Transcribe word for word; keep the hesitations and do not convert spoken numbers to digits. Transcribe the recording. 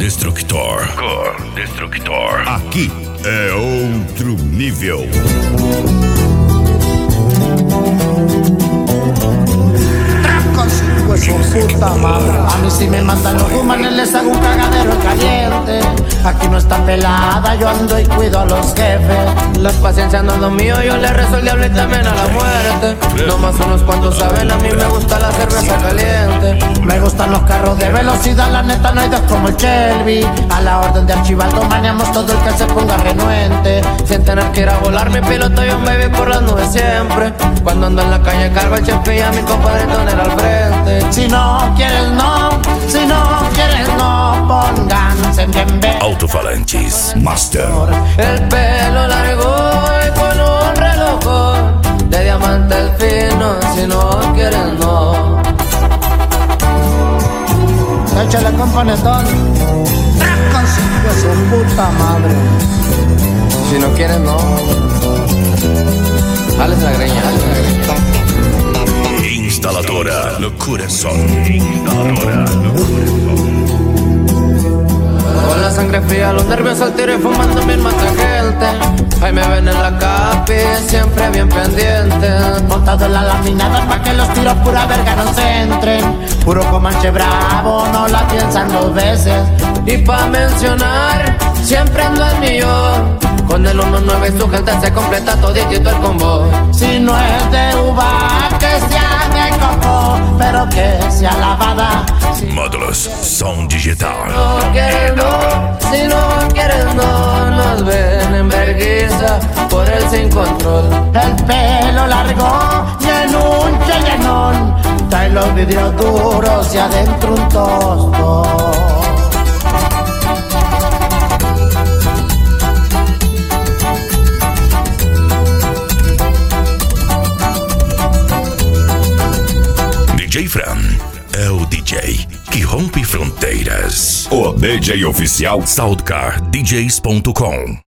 Destructor. Cor Destructor. Aqui é outro nível. Pues su puta madre. A mí si me matan los humanos les hago un cagadero caliente. Aquí no está pelada, yo ando y cuido a los jefes. La paciencia no es lo mío, yo le rezo al diablo y también a la muerte. No más unos cuantos saben, a mí me gusta la cerveza caliente. Me gustan los carros de velocidad, la neta no hay dos como el Shelby. A la orden de Archibaldo maneamos todo el que se ponga renuente. Sin tener que ir a volar mi piloto y un baby por las nubes siempre. Cuando ando en la calle cargo el chefe y a mi compadre Tonel al frente. Si no quieres no, si no quieres no, pónganse bien bien. Alto-falantes Master. El pelo largo y con un reloj de diamante el fino, si no quieres no. Échale componetón, consigo su puta madre. Si no quieres no. Jales la greña, jales la greña. Instaladora no corazón. Instaladora no corazón. Con la sangre fría, los nervios al tiro y fumando mil mata gente. Ahí me ven en la capi, siempre bien pendiente. Montado en la laminada pa' que los tiros pura verga no se entren. Puro comanche bravo, no la piensan dos veces. Y pa' mencionar, siempre ando al millón. Con el uno nueve su gente se completa toditito el convoy. Si no es de uva, que sea de coco, pero que sea lavada. Módulos Som Digital. No quieres no, si no quieres no, nos ven en vergüenza por el sin control. El pelo largo y en un chellenón, trae los vidrios duros y adentro un tosto. D J Fran é o D J que rompe fronteiras. O D J oficial Soundcar D Js ponto com.